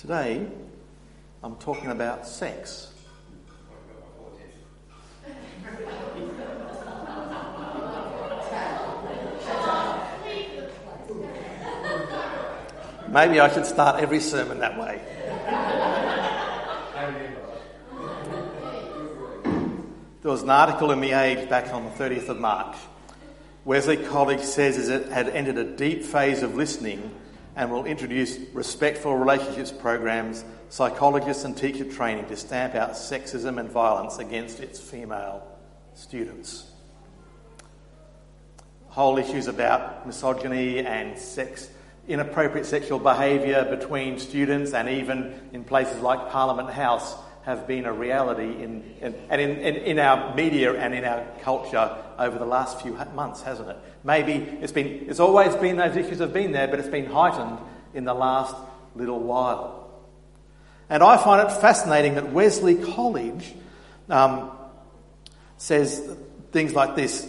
Today, I'm talking about sex. Maybe I should start every sermon that way. There was an article in The Age back on the 30th of March. Wesley College says it had entered a deep phase of listening and will introduce respectful relationships programs, psychologists and teacher training to stamp out sexism and violence against its female students. Whole issues about misogyny and inappropriate sexual behaviour between students and even in places like Parliament House have been a reality in our media and in our culture over the last few months, hasn't it? Maybe it's always been, those issues have been there, but it's been heightened in the last little while. And I find it fascinating that Wesley College says things like this.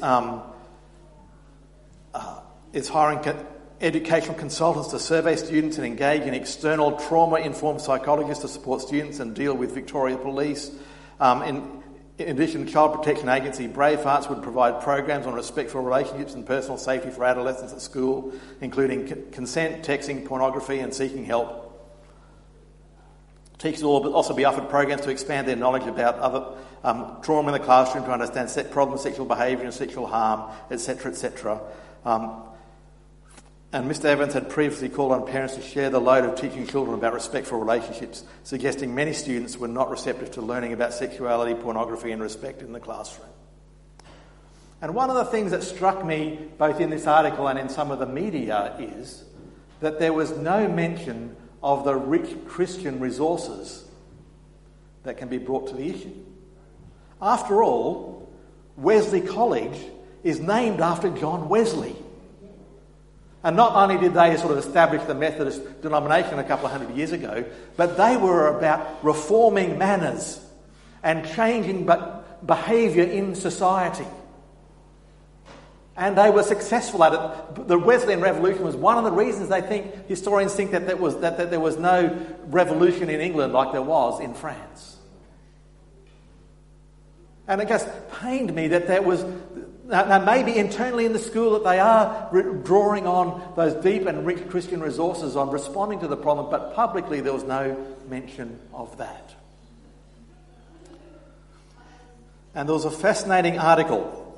It's hiring educational consultants to survey students and engage in external trauma-informed psychologists to support students and deal with Victoria Police. In addition, Child Protection Agency Bravehearts would provide programs on respectful relationships and personal safety for adolescents at school, including consent, texting, pornography and seeking help. Teachers will also be offered programs to expand their knowledge about other trauma in the classroom, to understand problems, sexual behaviour and sexual harm, etc., etc. And Mr. Evans had previously called on parents to share the load of teaching children about respectful relationships, suggesting many students were not receptive to learning about sexuality, pornography and respect in the classroom. And one of the things that struck me both in this article and in some of the media is that there was no mention of the rich Christian resources that can be brought to the issue. After all, Wesley College is named after John Wesley. And not only did they sort of establish the Methodist denomination a couple of hundred years ago, but they were about reforming manners and changing behaviour in society. And they were successful at it. The Wesleyan Revolution was one of the reasons historians think that there was no revolution in England like there was in France. And it just pained me that there was... Now, maybe internally in the school that they are drawing on those deep and rich Christian resources on responding to the problem, but publicly there was no mention of that. And there was a fascinating article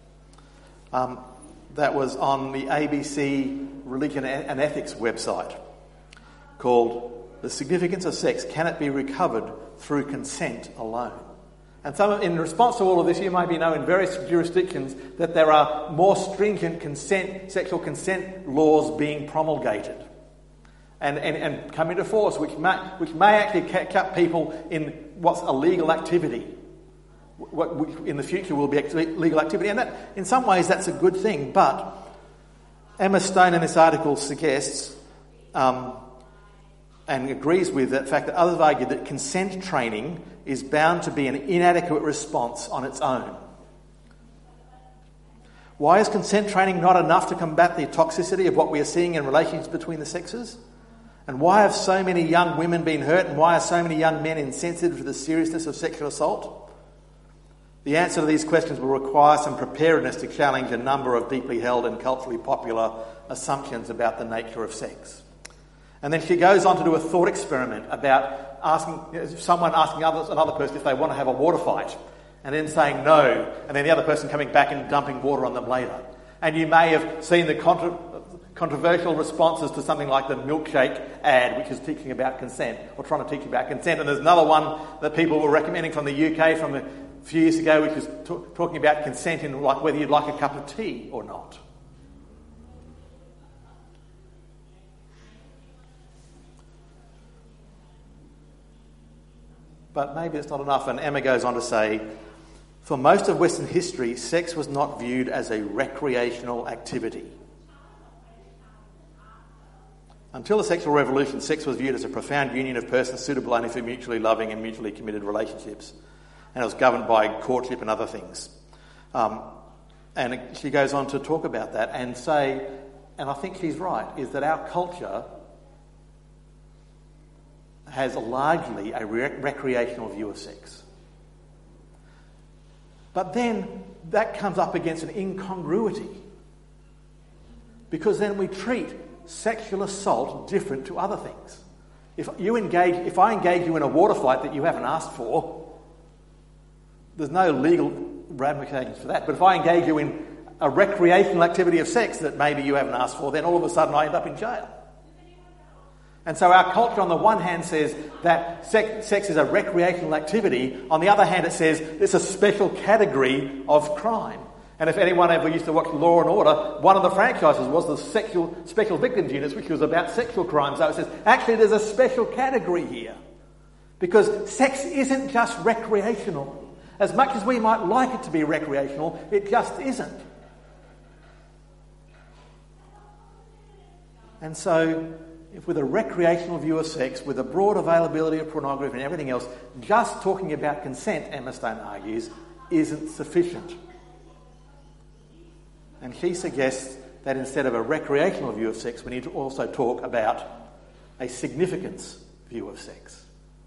that was on the ABC Religion and Ethics website called "The Significance of Sex, Can It Be Recovered Through Consent Alone?" And in response to all of this, you may know in various jurisdictions that there are more stringent sexual consent laws being promulgated and come into force, which may actually catch people in what's a legal activity, which in the future will be legal activity. And that, in some ways, that's a good thing. But Emma Stone in this article suggests and agrees with the fact that others have argued that consent training is bound to be an inadequate response on its own. Why is consent training not enough to combat the toxicity of what we are seeing in relationships between the sexes? And why have so many young women been hurt, and why are so many young men insensitive to the seriousness of sexual assault? The answer to these questions will require some preparedness to challenge a number of deeply held and culturally popular assumptions about the nature of sex. And then she goes on to do a thought experiment about someone asking another person if they want to have a water fight, and then saying no, and then the other person coming back and dumping water on them later. And you may have seen the controversial responses to something like the milkshake ad, which is teaching about consent, or trying to teach about consent. And there's another one that people were recommending from the UK from a few years ago, which is talking about consent in like whether you'd like a cup of tea or not. But maybe it's not enough. And Emma goes on to say, for most of Western history, sex was not viewed as a recreational activity. Until the sexual revolution, sex was viewed as a profound union of persons suitable only for mutually loving and mutually committed relationships. And it was governed by courtship and other things. And she goes on to talk about that and say, and I think she's right, is that our culture has largely a recreational view of sex. But then that comes up against an incongruity, because then we treat sexual assault different to other things. If I engage you in a water fight that you haven't asked for, there's no legal ramifications for that. But if I engage you in a recreational activity of sex that maybe you haven't asked for, then all of a sudden I end up in jail. And so our culture on the one hand says that sex is a recreational activity. On the other hand, it says it's a special category of crime. And if anyone ever used to watch Law and Order, one of the franchises was the Special Victims Units, which was about sexual crimes. So it says, actually there's a special category here. Because sex isn't just recreational. As much as we might like it to be recreational, it just isn't. And so, if with a recreational view of sex, with a broad availability of pornography and everything else, just talking about consent, Emma Stone argues, isn't sufficient. And she suggests that instead of a recreational view of sex, we need to also talk about a significance view of sex.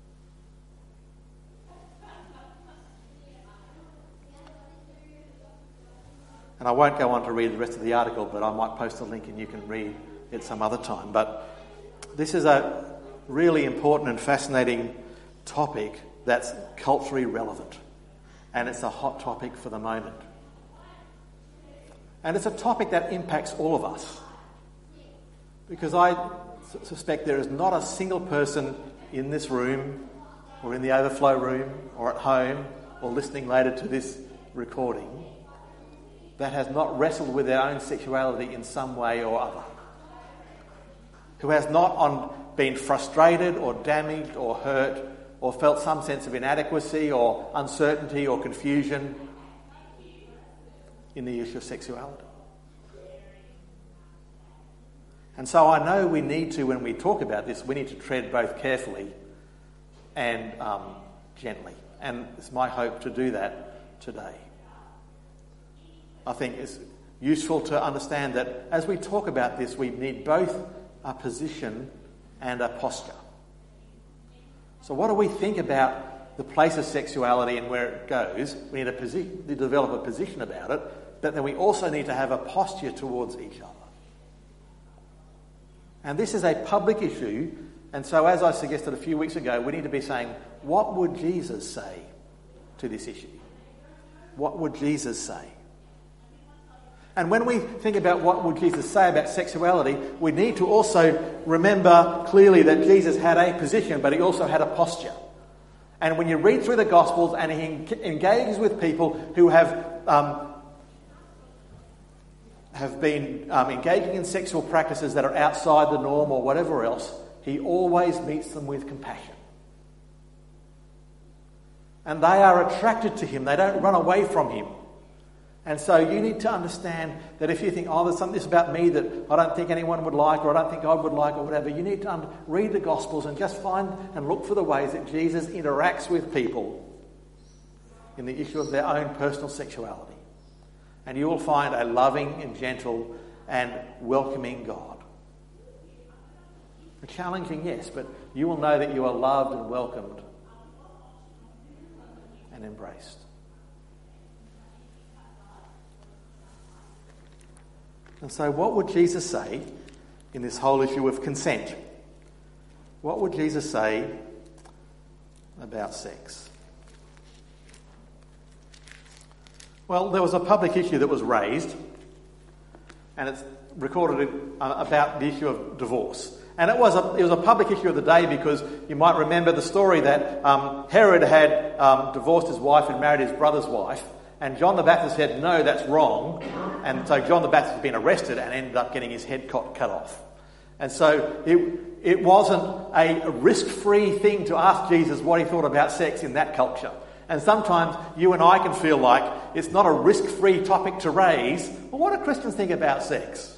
And I won't go on to read the rest of the article, but I might post a link and you can read it some other time. But this is a really important and fascinating topic that's culturally relevant. And it's a hot topic for the moment. And it's a topic that impacts all of us. Because I suspect there is not a single person in this room, or in the overflow room, or at home, or listening later to this recording, that has not wrestled with their own sexuality in some way or other. Who has not been frustrated or damaged or hurt or felt some sense of inadequacy or uncertainty or confusion in the issue of sexuality. And so I know we need to, when we talk about this, we need to tread both carefully and gently. And it's my hope to do that today. I think it's useful to understand that as we talk about this, we need both a position and a posture. So what do we think about the place of sexuality and where it goes? We need to develop a position about it, but then we also need to have a posture towards each other. And this is a public issue, and so as I suggested a few weeks ago, we need to be saying, what would Jesus say to this issue? What would Jesus say? And when we think about what would Jesus say about sexuality, we need to also remember clearly that Jesus had a position, but he also had a posture. And when you read through the Gospels and he engages with people who have been engaging in sexual practices that are outside the norm or whatever else, he always meets them with compassion. And they are attracted to him. They don't run away from him. And so you need to understand that if you think, there's something about me that I don't think anyone would like, or I don't think God would like, or whatever, you need to read the Gospels and just find and look for the ways that Jesus interacts with people in the issue of their own personal sexuality. And you will find a loving and gentle and welcoming God. Challenging, yes, but you will know that you are loved and welcomed and embraced. And so what would Jesus say in this whole issue of consent? What would Jesus say about sex? Well, there was a public issue that was raised, and it's recorded about the issue of divorce. And it was a public issue of the day because you might remember the story that Herod had divorced his wife and married his brother's wife. And John the Baptist said, no, that's wrong. And so John the Baptist had been arrested and ended up getting his head cut off. And so it wasn't a risk-free thing to ask Jesus what he thought about sex in that culture. And sometimes you and I can feel like it's not a risk-free topic to raise. Well, what do Christians think about sex?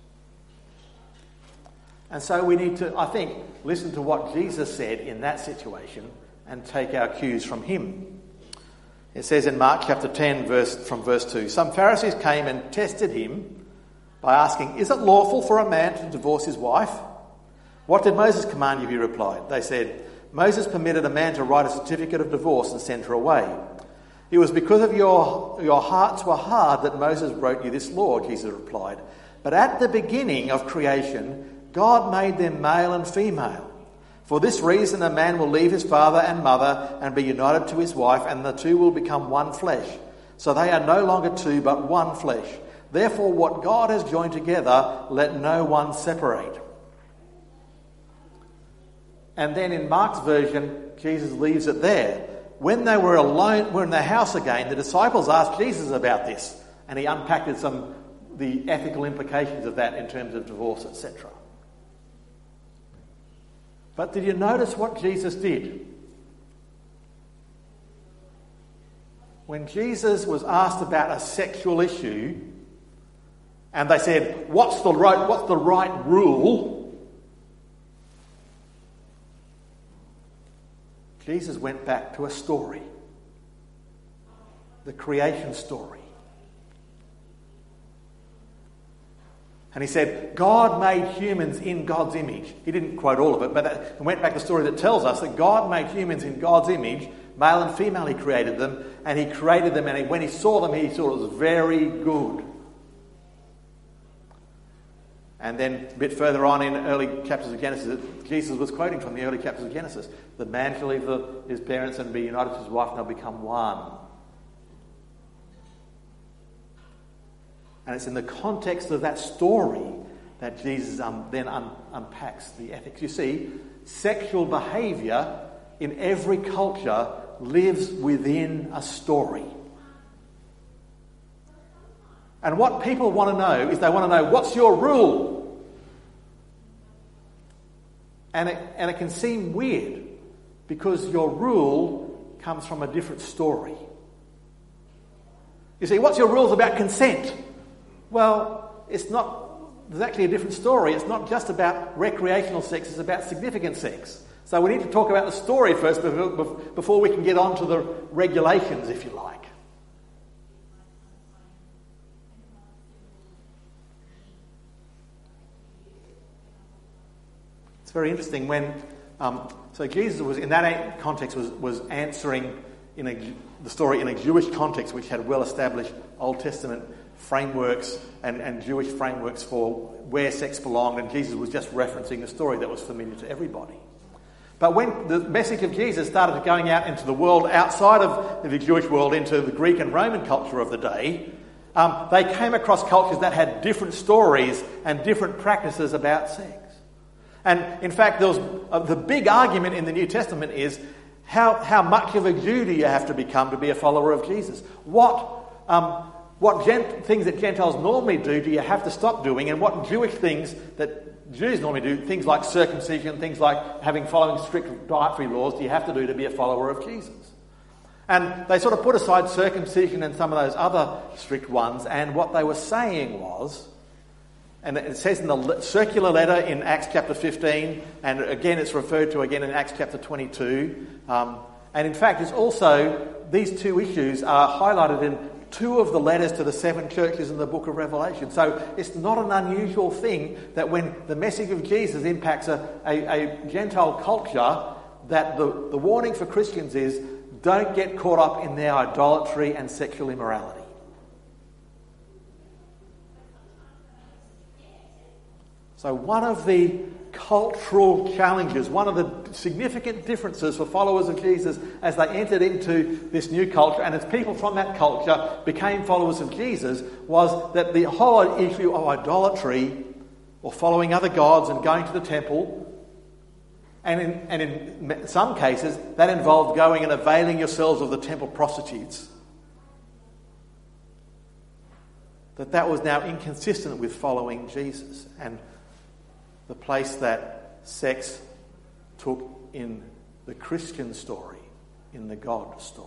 And so we need to, I think, listen to what Jesus said in that situation and take our cues from him. It says in Mark chapter 10, from verse 2, some Pharisees came and tested him by asking, is it lawful for a man to divorce his wife? What did Moses command you? He replied. They said, Moses permitted a man to write a certificate of divorce and send her away. It was because of your hearts were hard that Moses wrote you this law, Jesus replied. But at the beginning of creation, God made them male and female. For this reason, a man will leave his father and mother and be united to his wife, and the two will become one flesh. So they are no longer two, but one flesh. Therefore, what God has joined together, let no one separate. And then in Mark's version, Jesus leaves it there. When they were alone, were in the house again, the disciples asked Jesus about this, and he unpacked the ethical implications of that in terms of divorce, etc. But did you notice what Jesus did? When Jesus was asked about a sexual issue, and they said, what's the right rule? Jesus went back to a story. The creation story. And he said, God made humans in God's image. He didn't quote all of it, but he went back to the story that tells us that God made humans in God's image. Male and female, he created them. And he created them, and when he saw them, he thought it was very good. And then a bit further on in early chapters of Genesis, Jesus was quoting from the early chapters of Genesis. The man shall leave his parents and be united to his wife, and they'll become one. And it's in the context of that story that Jesus then unpacks the ethics. You see, sexual behaviour in every culture lives within a story. And what people want to know is they want to know, what's your rule? And it can seem weird because your rule comes from a different story. You see, what's your rules about consent? Well, there's actually a different story. It's not just about recreational sex, it's about significant sex. So we need to talk about the story first before we can get on to the regulations, if you like. It's very interesting when... so Jesus was, in that context, was answering the story in a Jewish context, which had well-established Old Testament frameworks and Jewish frameworks for where sex belonged, and Jesus was just referencing a story that was familiar to everybody. But when the message of Jesus started going out into the world outside of the Jewish world, into the Greek and Roman culture of the day, they came across cultures that had different stories and different practices about sex. And in fact, there was the big argument in the New Testament is how much of a Jew do you have to become to be a follower of Jesus? What things that Gentiles normally do you have to stop doing, and what Jewish things that Jews normally do, things like circumcision, things like following strict dietary laws, do you have to do to be a follower of Jesus? And they sort of put aside circumcision and some of those other strict ones, and what they were saying was, and it says in the circular letter in Acts chapter 15, and again it's referred to again in Acts chapter 22, and in fact it's also, these two issues are highlighted in two of the letters to the 7 churches in the book of Revelation. So it's not an unusual thing that when the message of Jesus impacts a Gentile culture, that the warning for Christians is, don't get caught up in their idolatry and sexual immorality. So one of the cultural challenges, one of the significant differences for followers of Jesus as they entered into this new culture, and as people from that culture became followers of Jesus, was that the whole issue of idolatry, or following other gods and going to the temple, and in some cases that involved going and availing yourselves of the temple prostitutes, that was now inconsistent with following Jesus, and the place that sex took in the Christian story, in the God story.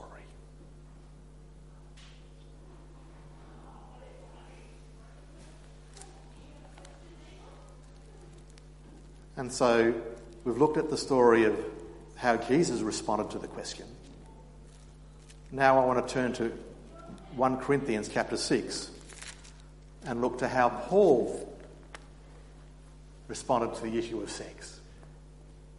And so we've looked at the story of how Jesus responded to the question. Now I want to turn to 1 Corinthians chapter 6 and look to how Paul responded to the issue of sex.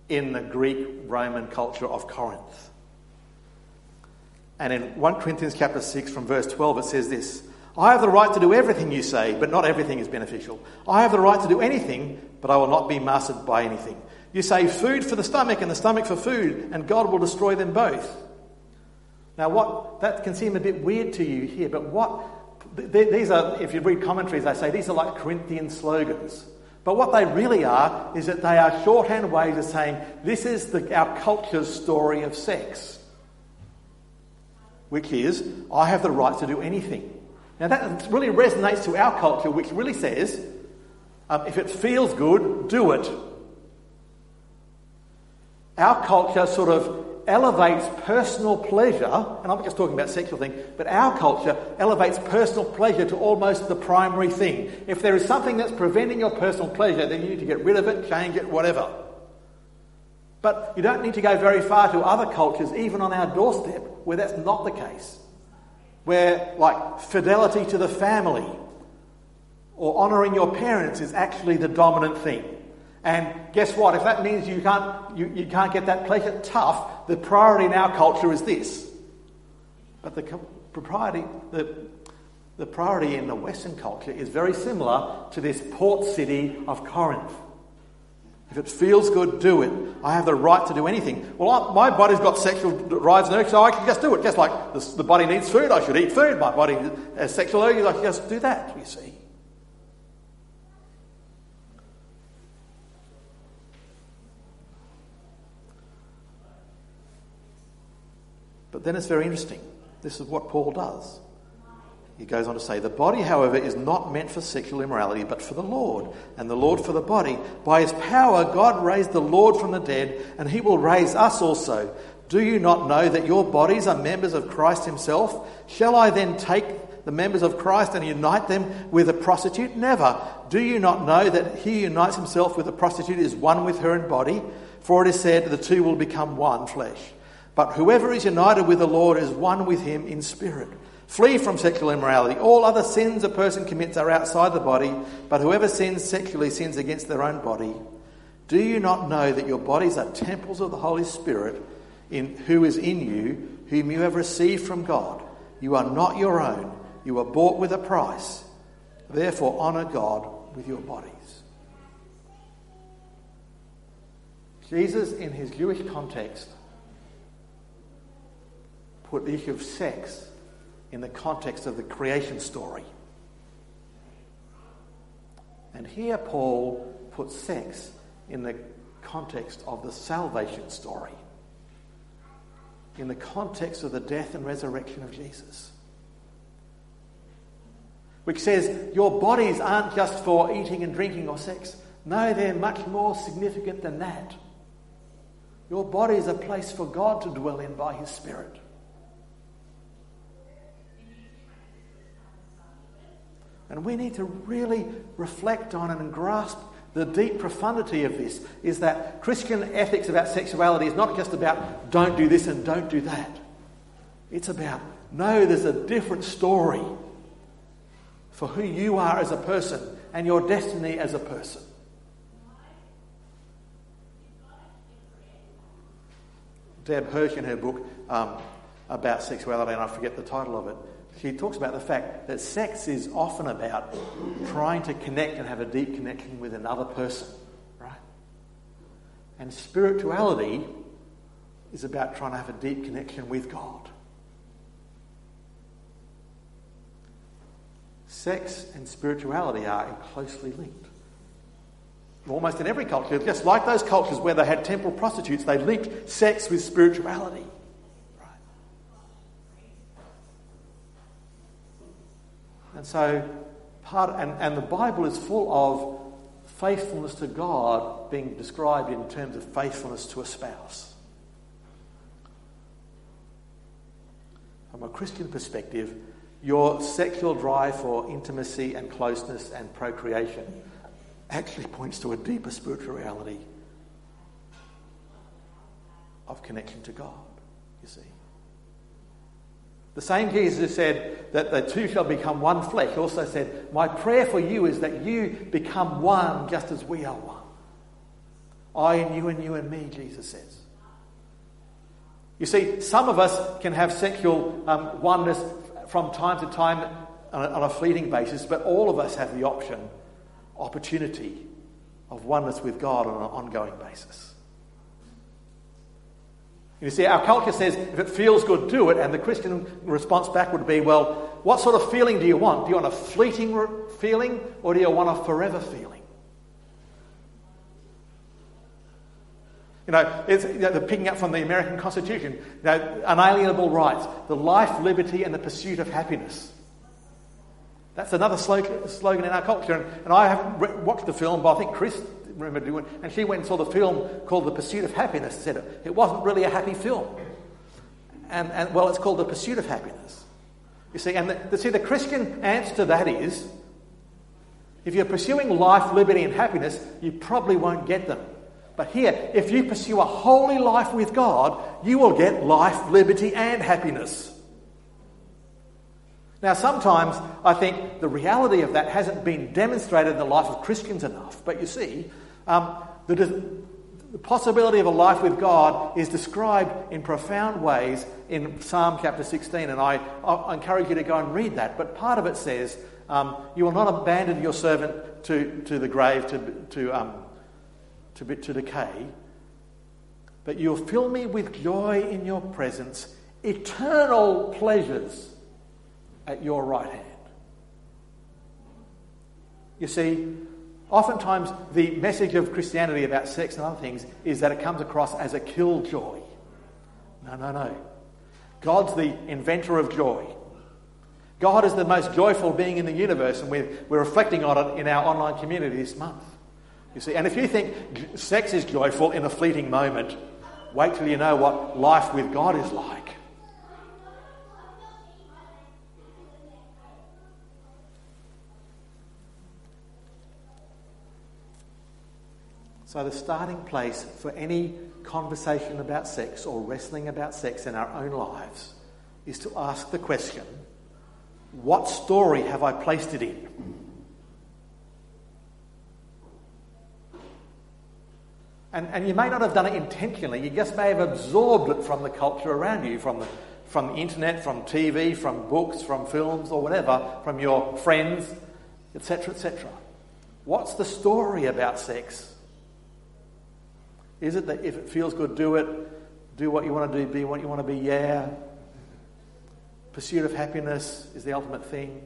in the Greek-Roman culture of Corinth. And in 1 Corinthians chapter 6 from verse 12 it says this, I have the right to do everything you say, but not everything is beneficial. I have the right to do anything, but I will not be mastered by anything. You say food for the stomach and the stomach for food, and God will destroy them both. Now that can seem a bit weird to you here, but these are, if you read commentaries, they say these are like Corinthian slogans. But what they really are is that they are shorthand ways of saying this is our culture's story of sex. Which is, I have the right to do anything. Now that really resonates to our culture, which really says, if it feels good, do it. Our culture sort of elevates personal pleasure, and I'm not just talking about sexual thing, but our culture elevates personal pleasure to almost the primary thing. If there is something that's preventing your personal pleasure, then you need to get rid of it, change it, whatever. But you don't need to go very far to other cultures, even on our doorstep, where that's not the case. Where, like, fidelity to the family or honouring your parents is actually the dominant thing. And guess what? If that means you can't get that pleasure, tough. The priority in our culture is this. But the priority in the Western culture is very similar to this port city of Corinth. If it feels good, do it. I have the right to do anything. Well, my body's got sexual drives and urges, so I can just do it. Just like the body needs food, I should eat food. My body has sexual urges, I should just do that, you see. But then it's very interesting. This is what Paul does. He goes on to say, the body, however, is not meant for sexual immorality, but for the Lord, and the Lord for the body. By his power, God raised the Lord from the dead, and he will raise us also. Do you not know that your bodies are members of Christ himself? Shall I then take the members of Christ and unite them with a prostitute? Never. Do you not know that he who unites himself with a prostitute is one with her in body? For it is said, the two will become one flesh. But whoever is united with the Lord is one with him in spirit. Flee from sexual immorality. All other sins a person commits are outside the body, but whoever sins sexually sins against their own body. Do you not know that your bodies are temples of the Holy Spirit, who is in you, whom you have received from God? You are not your own. You are bought with a price. Therefore, honour God with your bodies. Jesus, in his Jewish context, put the issue of sex in the context of the creation story. And here Paul puts sex in the context of the salvation story, in the context of the death and resurrection of Jesus, which says your bodies aren't just for eating and drinking or sex. No, they're much more significant than that. Your body is a place for God to dwell in by his Spirit. And we need to really reflect on and grasp the deep profundity of this, is that Christian ethics about sexuality is not just about don't do this and don't do that. It's about, no, there's a different story for who you are as a person and your destiny as a person. Deb Hirsch, in her book about sexuality, and I forget the title of it, she talks about the fact that sex is often about trying to connect and have a deep connection with another person, right? And spirituality is about trying to have a deep connection with God. Sex and spirituality are closely linked. Almost in every culture, just like those cultures where they had temple prostitutes, they linked sex with spirituality. And so, and the Bible is full of faithfulness to God being described in terms of faithfulness to a spouse. From a Christian perspective, your sexual drive for intimacy and closeness and procreation actually points to a deeper spiritual reality of connection to God, you see. The same Jesus who said that the two shall become one flesh also said, my prayer for you is that you become one just as we are one. I and you and me, Jesus says. You see, some of us can have sexual oneness from time to time on a fleeting basis, but all of us have the opportunity of oneness with God on an ongoing basis. You see, our culture says, if it feels good, do it. And the Christian response back would be, well, what sort of feeling do you want? Do you want a fleeting feeling, or do you want a forever feeling? They're picking up from the American Constitution, unalienable rights, the life, liberty, and the pursuit of happiness. That's another slogan in our culture. And I haven't watched the film, but I think Chris remembered doing it. And she went and saw the film called The Pursuit of Happiness and said it wasn't really a happy film. And it's called The Pursuit of Happiness. You see, and the Christian answer to that is, if you're pursuing life, liberty, and happiness, you probably won't get them. But here, if you pursue a holy life with God, you will get life, liberty, and happiness. Now, sometimes I think the reality of that hasn't been demonstrated in the life of Christians enough. But you see, the possibility of a life with God is described in profound ways in Psalm chapter 16. And I encourage you to go and read that. But part of it says, you will not abandon your servant to the grave, to decay, but you'll fill me with joy in your presence, eternal pleasures at your right hand. You see, oftentimes the message of Christianity about sex and other things is that it comes across as a killjoy. No. God's the inventor of joy. God is the most joyful being in the universe, and we're reflecting on it in our online community this month. You see, and if you think sex is joyful in a fleeting moment, wait till you know what life with God is like. So the starting place for any conversation about sex or wrestling about sex in our own lives is to ask the question, what story have I placed it in? And you may not have done it intentionally, you just may have absorbed it from the culture around you, from the internet, from TV, from books, from films or whatever, from your friends, etc., etc. What's the story about sex? Is it that if it feels good, do it, do what you want to do, be what you want to be, yeah. Pursuit of happiness is the ultimate thing.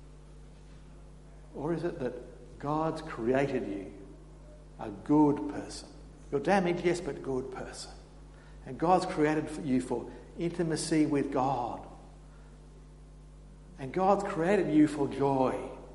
Or is it that God's created you a good person? You're damaged, yes, but good person. And God's created you for intimacy with God. And God's created you for joy.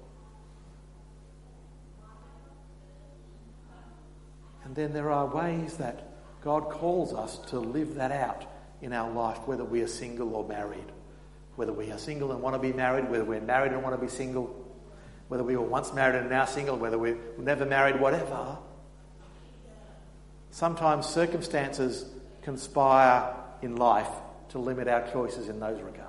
And then there are ways that God calls us to live that out in our life, whether we are single or married. Whether we are single and want to be married, whether we're married and want to be single, whether we were once married and now single, whether we're never married, whatever. Sometimes circumstances conspire in life to limit our choices in those regards.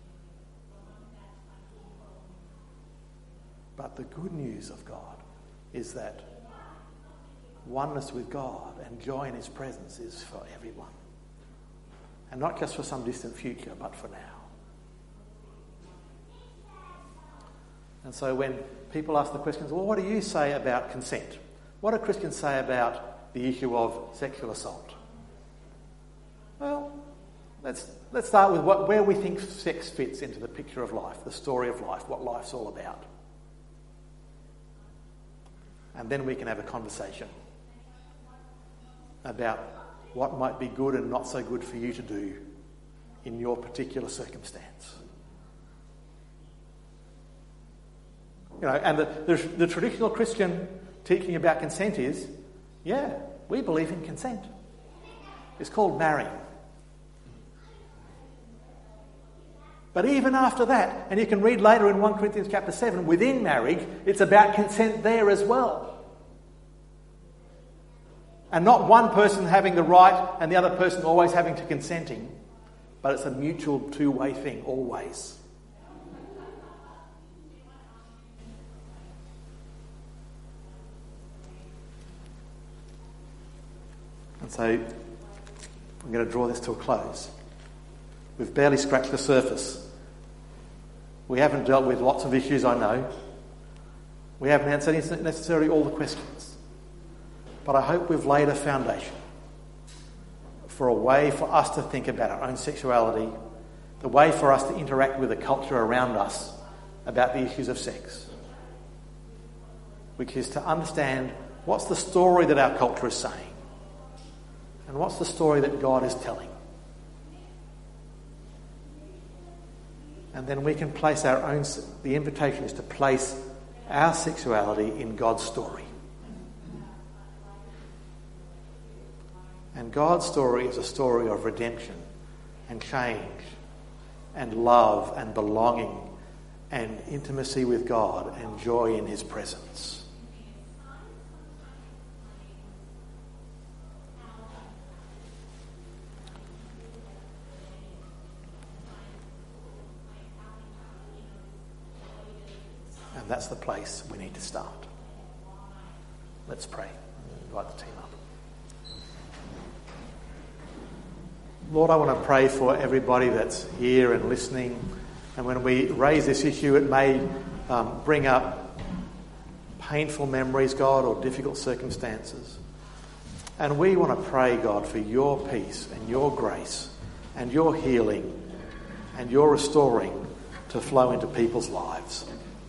But the good news of God is that oneness with God and joy in His presence is for everyone. And not just for some distant future, but for now. And so when people ask the questions, well, what do you say about consent? What do Christians say about the issue of sexual assault? Well, let's start with where we think sex fits into the picture of life, the story of life, what life's all about. And then we can have a conversation about what might be good and not so good for you to do in your particular circumstance. And the traditional Christian teaching about consent is, yeah, we believe in consent. It's called marrying. But even after that, and you can read later in 1 Corinthians chapter 7, within marriage, it's about consent there as well. And not one person having the right and the other person always having to consenting, but it's a mutual two-way thing, always. And so I'm going to draw this to a close. We've barely scratched the surface. We haven't dealt with lots of issues, I know. We haven't answered necessarily all the questions. But I hope we've laid a foundation for a way for us to think about our own sexuality, the way for us to interact with the culture around us about the issues of sex, which is to understand what's the story that our culture is saying and what's the story that God is telling. And then we can place our own, the invitation is to place our sexuality in God's story. And God's story is a story of redemption and change and love and belonging and intimacy with God and joy in his presence. And that's the place we need to start. Let's pray. Invite the team up. Lord, I want to pray for everybody that's here and listening. And when we raise this issue, it may bring up painful memories, God, or difficult circumstances. And we want to pray, God, for your peace and your grace and your healing and your restoring to flow into people's lives.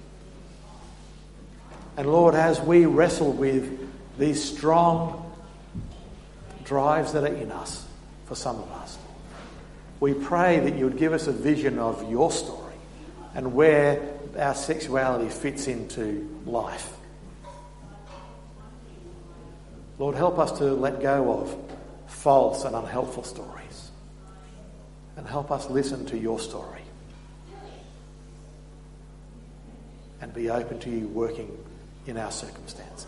And Lord, as we wrestle with these strong drives that are in us, for some of us, we pray that you would give us a vision of your story and where our sexuality fits into life. Lord, help us to let go of false and unhelpful stories and help us listen to your story and be open to you working in our circumstances.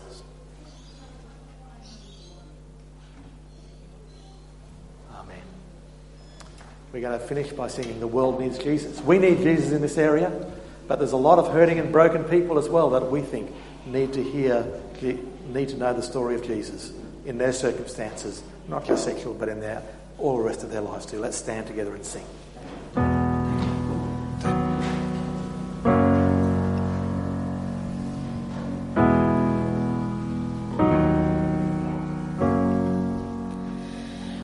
Amen. We're going to finish by singing The World Needs Jesus. We need Jesus in this area, but there's a lot of hurting and broken people as well that we think need to know the story of Jesus in their circumstances, not just sexual, but in all the rest of their lives too. Let's stand together and sing.